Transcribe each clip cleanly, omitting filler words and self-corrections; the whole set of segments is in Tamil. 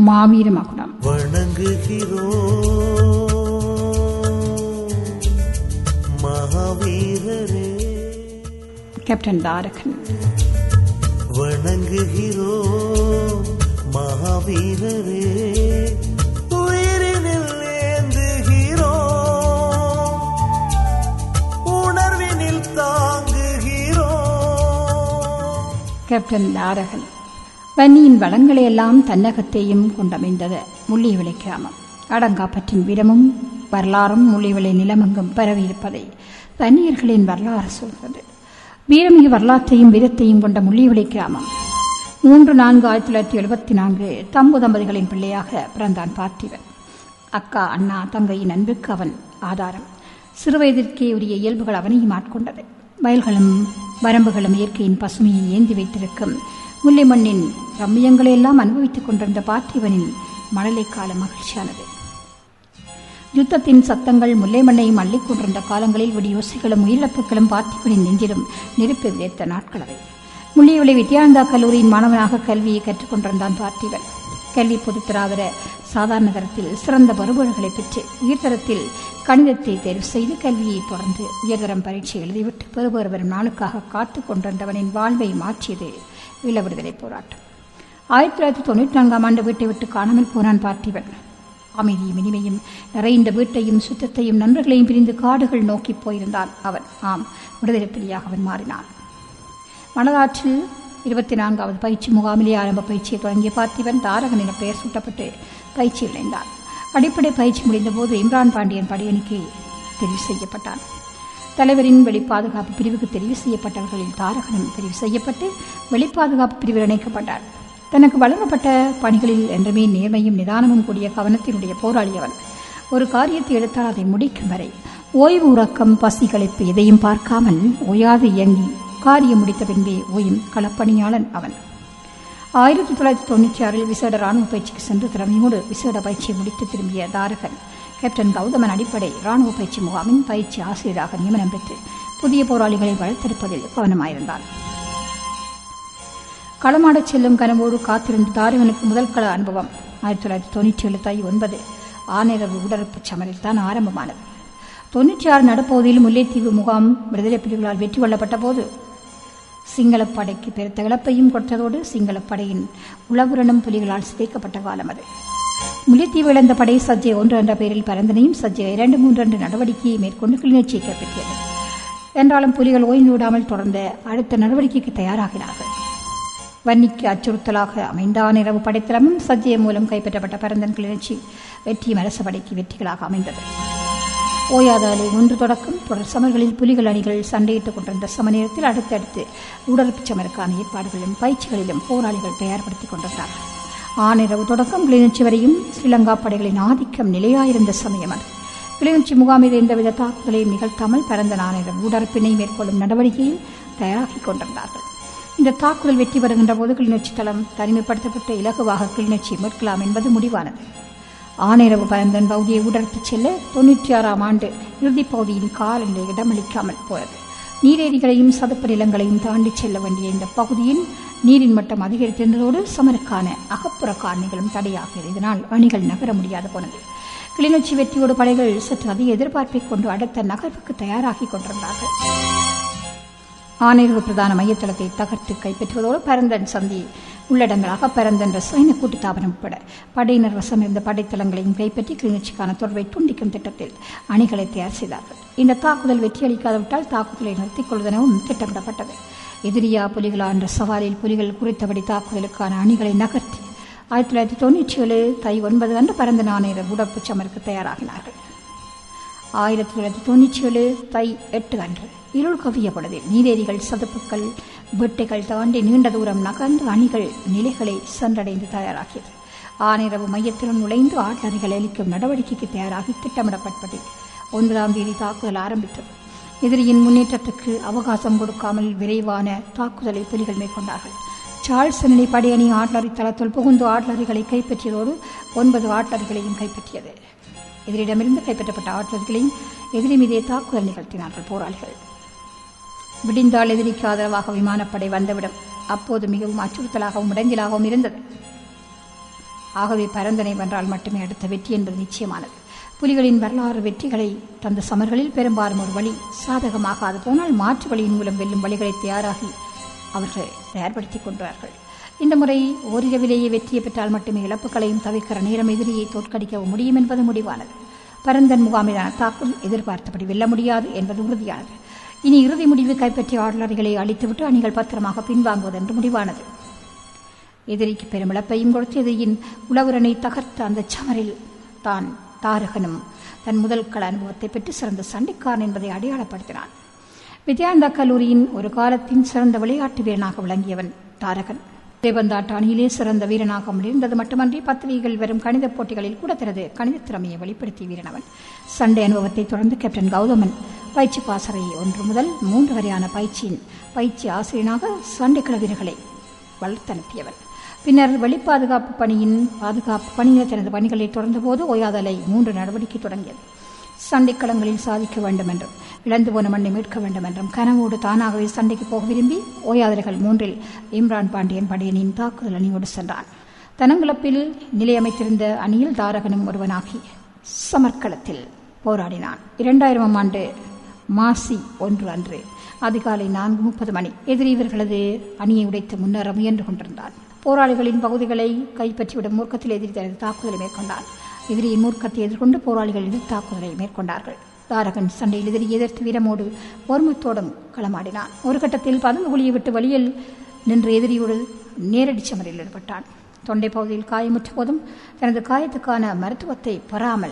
மாவீர மகுடம். மகாவீரரே கேப்டன் தாரகன். வணங்குகிறோ மகாவீரரே, உயிரினில் ஏந்துகிறோ, உணர்வினில் தாங்குகிறோ. கேப்டன் தாரகன். வன்னியின் வளங்களையெல்லாம் தன்னகத்தையும் கொண்டமைந்தது முள்ளியவிளை கிராமம். அடங்காப்பற்றின் வீரமும் வரலாறும் முள்ளியவிளை நிலமெங்கும் பரவியிருப்பதை வன்னியர்களின் வரலாறு சொல்கிறது. வீரமிகு வரலாற்றையும் வீரத்தையும் கொண்ட முள்ளியவிளை கிராமம் 3/4/1974 தம்பு தம்பதிகளின் பிள்ளையாக பிறந்தான் பார்த்திபன். அக்கா, அண்ணா, தங்கையின் அன்புக்கு அவன் ஆதாரம். சிறுவயதிற்கே உரிய இயல்புகள் அவனையும் ஆட்கொண்டது. வயல்களும் வரம்புகளும் இயற்கையின் பசுமையை ஏந்தி வைத்திருக்கும் முல்லை மண்ணின் ரம்மியங்களையெல்லாம் அனுபவித்துக் கொண்டிருந்த பார்த்திபனின் மழலை கால மகிழ்ச்சியானது. யுத்தத்தின் சத்தங்கள் முல்லை மண்ணையும் அள்ளிக் கொண்டிருந்த காலங்களில் வெடியோசைகளும் உயிரிழப்புகளும் பார்த்திபனின் நெஞ்சிலும் நெருப்பை விதைத்த நாட்கள் அவை. முள்ளியவிளை வித்யானந்தா கல்லூரியின் மாணவனாக கல்வியை கற்றுக்கொண்டிருந்தான் பார்த்திபன். கல்வி பொதுத்தராதர சாதாரண தரத்தில் சிறந்த வருபவர்களை பெற்று உயர்தரத்தில் கணிதத்தை தேர்வு செய்து கல்வியை தொடர்ந்து உயர்தரம் பரீட்சை எழுதிவிட்டு பெறுபவர் வரும் நாளுக்காக காத்துக் கொண்டிருந்தவனின் வாழ்வை மாற்றியது ஈழ விடுதலை போராட்டம். 1994 வீட்டை விட்டு காணாமல் போனான் பார்த்திபன். அமைதியும் இனிமையும் நிறைந்த வீட்டையும் சுத்தத்தையும் நண்பர்களையும் பிரிந்து காடுகள் நோக்கி போயிருந்தான் அவன். ஆம், விடுதலை புலியாக அவன் மாறினான். மணலாற்றில் 24வது பயிற்சி முகாமிலே ஆரம்ப பயிற்சியை தொடங்கிய பார்த்திபன் தாரகன் என பெயர் சூட்டப்பட்டு பயிற்சி இணைந்தான். அடிப்படை பயிற்சி முடிந்தபோது இம்ரான் பாண்டியன் படையணிக்கு தெரிவு செய்யப்பட்டான். தலைவரின் வெளிப்பாதுகாப்பு பிரிவுக்கு தெரிவு செய்யப்பட்டவர்களில் தாரகனும் தெரிவு செய்யப்பட்டு வெளிப்பாதுகாப்பு பிரிவில் இணைக்கப்பட்டார். தனக்கு வழங்கப்பட்ட பணிகளில் என்றுமே நேர்மையும் நிதானமும் கூடிய கவனத்தினுடைய போராளி அவன். ஒரு காரியத்தை எடுத்தால் அதை முடிக்கும் வரை ஓய்வு, உறக்கம், பசி, களைப்பு எதையும் பார்க்காமல் ஓயாது இயங்கி காரியம் முடித்த பின்பே ஓயும் களப்பணியாளன் அவன். 1996 விசேட ராணுவ பயிற்சிக்கு சென்று திறமையோடு விசேட பயிற்சியை முடித்து திரும்பிய தாரகன் கேப்டன் கௌதமன் அடிப்படை ராணுவ பயிற்சி முகாமின் பயிற்சி ஆசிரியராக நியமனம் பெற்று புதிய போராளிகளை வளர்த்தெடுப்பதில் கவனமாயிருந்தான். களமாடச் செல்லும் கனவோடு காத்திருந்த தாரகனுக்கு முதல் கள அனுபவம் 1997 தை 9 ஆனிரவு உடற்பு சமரில் தான் ஆரம்பமானது. 96 நடுப்பகுதியில் முல்லைத்தீவு முகாம் விடுதலை புலிகளால் வெற்றி கொள்ளப்பட்ட போது சிங்களப்படைக்கு பெருத்த இழப்பையும் கொடுத்ததோடு சிங்களப்படையின் உளவுரணம் புலிகளால் சிதைக்கப்பட்ட காலம் அது. முல்லைத்தீவு இழந்த படை சஜ்ஜை 1 என்ற பெயரில் பரந்தனையும் சஜ்ஜை 2, 3 என்ற நடவடிக்கையை மேற்கொண்டு கிளிநொச்சியை கைப்பற்றியது. என்றாலும் புலிகள் ஓய்ந்து விடாமல் தொடர்ந்த அடுத்த நடவடிக்கைக்கு தயாராகினார்கள். வன்னிக்கு அச்சுறுத்தலாக அமைந்த ஆனிரவு படைத்தளமும் சஜ்ஜை மூலம் கைப்பற்றப்பட்ட பரந்தன் கிளிநொச்சி வெற்றியும் அரச படைக்கு வெற்றிகளாக அமைந்தது. ஓயாதாலே 1 தொடக்கம் தொடர் சமர்களில் புலிகள் அணிகள் சண்டையிட்டுக் கொண்டிருந்த சமநேரத்தில் அடுத்தடுத்து உடற்புச் சமருக்கான ஏற்பாடுகளிலும் பயிற்சிகளிலும் போராளிகள் தயார்படுத்திக் கொண்டிருந்தார்கள். ஆனிரவு தொடக்கம் கிளிநொச்சி வரையும் ஸ்ரீலங்கா படைகளின் ஆதிக்கம் நிலையாயிருந்த சமயம் அது. கிளிநொச்சி முகாமில் எந்தவித தாக்குதலையும் நிகழ்த்தாமல் பரந்த ஆனிரவு உடற்பினை மேற்கொள்ளும் நடவடிக்கையில் தயாராகிக் கொண்டிருந்தார்கள். இந்த தாக்குதல் வெற்றி பெறுகின்ற போது கிளிநொச்சி தளம் தனிமைப்படுத்தப்பட்ட இலகுவாக கிளிநொச்சி மீட்கலாம் என்பது முடிவானது. ஆனிரவு பரந்தன் பகுதியை உடற்பிச் செல்ல 96ஆம் ஆண்டு இறுதிப் பகுதியின் காலநிலை இடமளிக்காமல் போனது. நீரேரிகளையும் சதுப்பு நிலங்களையும் தாண்டி செல்ல வேண்டிய இந்த பகுதியின் நீரின் மட்டம் அதிகரித்திருந்ததோடு சமருக்கான அகப்புற காரணிகளும் தடையாகியது. இதனால் அணிகள் நகர முடியாது போனது. கிளிநொச்சி வெற்றியோடு படைகள் சற்று அதிக எதிர்பார்ப்பைக் கொண்டு அடுத்த நகர்வுக்கு தயாராகிக் கொண்டிருந்தார்கள். ஆனிரவு பிரதான மையத்தளத்தை தகர்த்து கைப்பற்றுவதோடு பரந்தன் சந்தி உள்ளடங்களாக பரந்தன் ரசாயன கூட்டுத்தாபனம் உட்பட படையினர் வசம் இருந்த படைத்தளங்களையும் கைப்பற்றி கிளிநொச்சிக்கான தொடர்பை துண்டிக்கும் திட்டத்தில் அணிகளை தயார் செய்தார்கள். இந்த தாக்குதல் வெற்றியளிக்காதவிட்டால் தாக்குதலை நிறுத்திக் கொள்வதெனவும் திட்டமிடப்பட்டது. எதிரியா புலிகளா என்ற சவாலில் புலிகள் குறித்தபடி தாக்குதலுக்கான அணிகளை நகர்த்தி 1997 தை 9 அன்று பரந்தன் ஆனிரவு உடற்புச் சமருக்கு தயாராகினார்கள். 1997 தை 8 அன்று இருள் கவிய பொழுதில் நீரேரிகள், சதுப்புக்கள், வெட்டைகள் தாண்டி நீண்ட தூரம் நகர்ந்து அணிகள் நிலைகளை சென்றடைந்து தயாராகியது. ஆனிரவு மையத்திலும் நுழைந்து ஆட்லறிகள் அளிக்கும் நடவடிக்கைக்கு தயாராகி திட்டமிடப்பட்டது. 9ஆம் தேதி தாக்குதல் ஆரம்பித்தது. எதிரியின் முன்னேற்றத்துக்கு அவகாசம் கொடுக்காமல் விரைவான தாக்குதலை புலிகள் மேற்கொண்டார்கள். சார்ல்ஸ் நிலை படையணி ஆட்லறி தளத்துள் புகுந்து ஆட்லறிகளை கைப்பற்றியதோடு 9 ஆட்லறிகளையும் கைப்பற்றியது. எதிரிடமிருந்து கைப்பற்றப்பட்ட ஆட்லறிகளையும் எதிரி மீதே தாக்குதல் நிகழ்த்தினார்கள் போராளிகள். விடிந்தால் எதிரிக்கு ஆதரவாக விமானப்படை வந்துவிடும். அப்போது மிகவும் அச்சுறுத்தலாகவும் இடைஞ்சலாகவும் இருந்தது. ஆகவே பரந்தனை வென்றால் மட்டுமே அடுத்த வெற்றி என்பது நிச்சயமானது. புலிகளின் வரலாறு வெற்றிகளை தந்த சமர்களில் பெரும்பாலும் ஒரு வழி சாதகமாகாது போனால் மாற்று வழியின் மூலம் வெல்லும் வழிகளை அவர்கள் தயார்படுத்திக் கொண்டார்கள். இந்த முறை ஓரிரவிலேயே வெற்றியை பெற்றால் மட்டுமே இழப்புகளையும் தவிர்க்கிற நேரம் எதிரியை தோற்கடிக்கவும் முடியும் என்பது முடிவானது. பரந்தன் முகாமிலான தாக்குதல் எதிர்பார்த்தபடி வெல்ல முடியாது என்பது உறுதியானது. இனி இறுதி முடிவு கைப்பற்றிய ஆடலர்களை அழித்துவிட்டு அணிகள் பத்திரமாக பின்வாங்குவது என்று முடிவானது. எதிரிக்கு பெரும் இழப்பையும் கொடுத்து எதிரியின் உளவுரணை தகர்த்த அந்த சமரில் தான் தாரகனும் தன் முதல் கள அனுபவத்தை பெற்று சிறந்த சண்டைக்காரன் என்பதை அடையாளப்படுத்தினான். வித்யானந்தா கல்லூரியின் ஒரு காலத்தின் சிறந்த விளையாட்டு வீரனாக விளங்கியவன் தாரகன். தேவந்தாட்ட அணியிலே சிறந்த வீரனாக இருந்தது மட்டுமன்றி பத்திரிகைகள் வரும் கணித போட்டிகளில் கூட தனது கணித திறமையை வெளிப்படுத்திய வீரனவன். சண்டை அனுபவத்தை தொடர்ந்து கேப்டன் கௌதமன் பயிற்சி பாசறை 1 முதல் 3 வரையான பயிற்சி ஆசிரியனாக சண்டைக்கள வீரர்களை வளர்த்தனுப்பியவன். பின்னர் வெளிப்பாதுகாப்பு பணியில் தனது பணிகளை தொடர்ந்தபோது ஓயாதலை 3 நடவடிக்கை தொடங்கியது. சண்டைக்களங்களில் சாதிக்க வேண்டும் என்றும் இழந்து போன மண்ணை மீட்க வேண்டும் என்றும் கனவோடு தானாகவே சண்டைக்கு போக விரும்பி ஓயாதலைகள் 3 இம்ரான் பாண்டியன் படையணியின் தாக்குதல் அணியோடு சென்றான். தனங்குளப்பில் நிலையமைத்திருந்த அணியில் தாரகனும் ஒருவனாகி சமர்க்களத்தில் போராடினான். 2000ஆம் ஆண்டு மாசி 1 அன்று அதிகாலை 4:30 மணி எதிரி இவர்களது அணியை உடைத்து முன்னேற முயன்று கொண்டிருந்தான். போராளிகளின் பகுதிகளை கைப்பற்றிவிடும் மூர்க்கத்தில் எதிரி தனது தாக்குதலை மேற்கொண்டான். எதிரியின் மூர்க்கத்தை எதிர்கொண்டு போராளிகள் எதிர் தாக்குதலை மேற்கொண்டார்கள். தாரகன் சண்டையில் எதிரி எதிர்த்து வீரமோடு ஒருமத்தோடும் களமாடினான். ஒரு கட்டத்தில் பதுங்கு குழியை விட்டு வழியில் நின்று எதிரியோடு நேரடி சமரில் ஈடுபட்டான். தொண்டை பகுதியில் காயமுற்ற போதும் தனது காயத்துக்கான மருத்துவத்தை பெறாமல்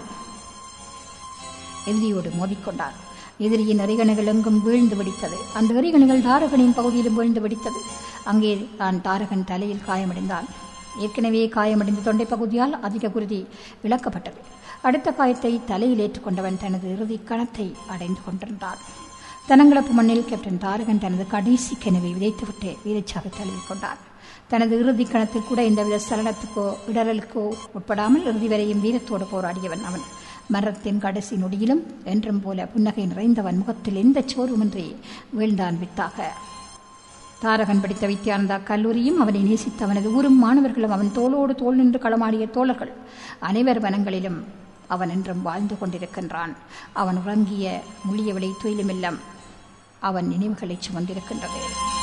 எதிரியோடு மோதிக்கொண்டார். எதிரியின் எறிகணைகள் எங்கும் வீழ்ந்து வெடித்தது. அந்த எறிகணைகள் தாரகனின் பகுதியிலும் வீழ்ந்து வெடித்தது. அங்கே தான் தாரகன் தலையில் காயமடைந்தான். ஏற்கனவே காயமடைந்த தொண்டை பகுதியால் அதிக குருதி இழக்கப்பட்டது. அடுத்த காயத்தை தலையில் ஏற்றுக்கொண்டவன் தனது இறுதி கணத்தை அடைந்து கொண்டிருந்தான். தனங்களப்பு மண்ணில் கேப்டன் தாரகன் தனது கடைசி கனவை விதைத்துவிட்டு வீரச்சாவை தழுவிக் கொண்டான். தனது இறுதி கணத்தில் கூட எந்தவித சலனத்துக்கோ இடரலுக்கோ உட்படாமல் இறுதி வரையும் வீரத்தோடு போராடியவன் அவன். மரணத்தின் கடைசி நொடியிலும் என்றும் போல புன்னகை நிறைந்தவன் முகத்தில் எந்த சோர்வுமின்றி வீழ்ந்தான் வித்தாக. தாரகன் படித்த வித்யானந்தா கல்லூரியும் அவனை நேசித்த அவனது ஊரும் மாணவர்களும் அவன் தோளோடு தோள் நின்று களமாடிய தோழர்கள் அனைவர் வனங்களிலும் அவன் என்றும் வாழ்ந்து கொண்டிருக்கின்றான். அவன் உறங்கிய முள்ளியவளை துயிலுமெல்லாம் அவன் நினைவுகளை சுமந்திருக்கின்றது.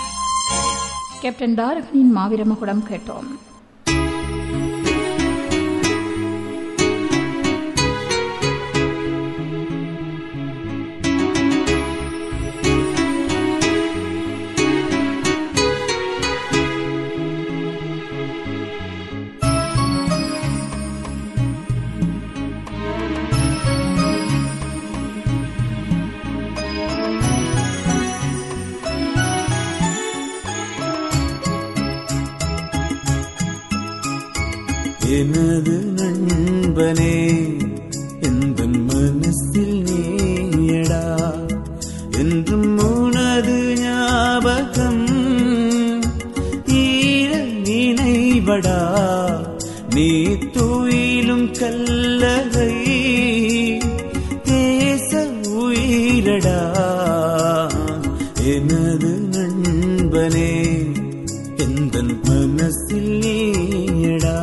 கேப்டன் தாரகனின் மாவீர மகுடம் கேட்டோம். எனது நண்பனே எந்தன் மனசில் நீயடா என்றும் உனது ஞாபகம் ஈர நினைவடா நீ துயிலும் கல்லறை தேச உயிரடா எனது நண்பனே எந்தன் மனசில் நீயடா.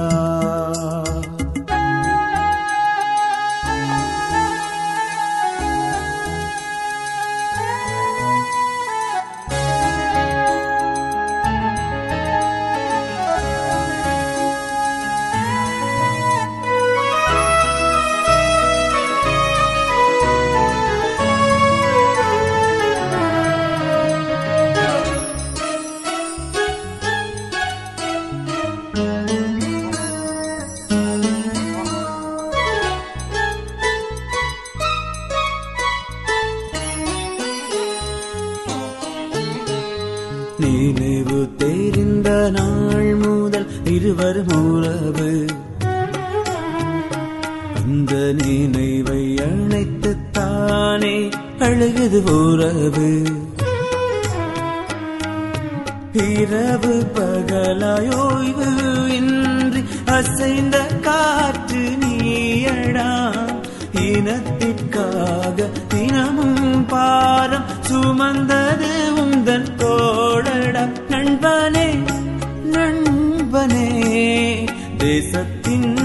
நினைவு தெரிந்த நாள் முதல் இருவரும் உறவு அந்த நினைவை அணைத்துத்தானே அழுகுது உறவு. இரவு பகலாயோய்வு இன்றி அசைந்த காற்று நீயடா இனத்திற்காக தினமும் பாரம் சுமந்தது உந்தன் தோழடா. நண்பனே நண்பனே தேசத்தின்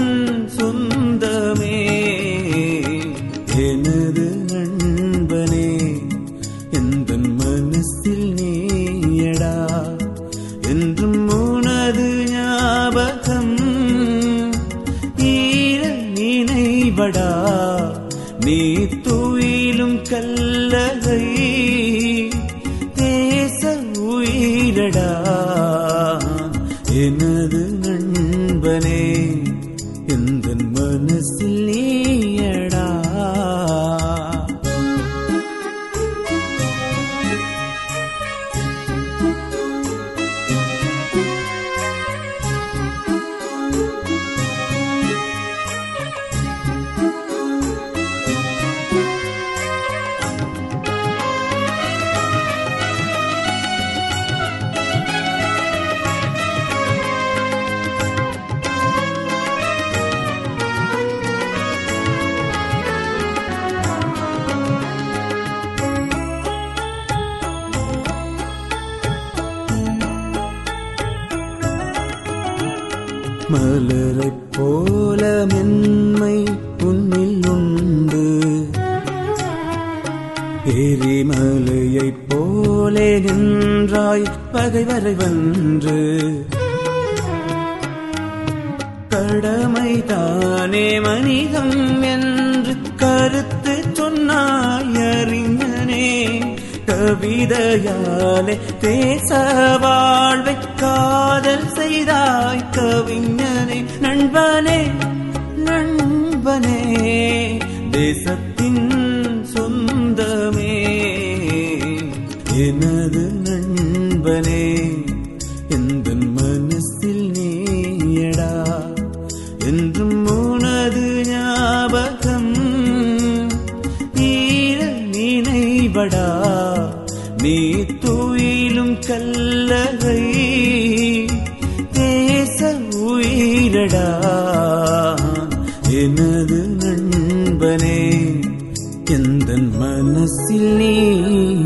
மலரைப் போல மென்மை உன்னில் உண்டு, எரிமலையைப் போலே நின்றாய் பகைவரை வென்று. கடமைதானே மனிதம் என்று கருத்து சொன்னாய் அறிஞனே, கவிதையாலே தேச வாழ்வை காதல் செய்தாய் கவிஞனே. நண்பனே நண்பனே தேசத்தின் சொந்தமே, எனது நண்பனே எந்தன் மனசில் நீயடா, என்றும் உனது ஞாபகம் ஈர நினைவடா. நீ துயிலும் கல்லகை தேச உயிரடா, எனது நண்பனே எந்தன் மனசில் நீ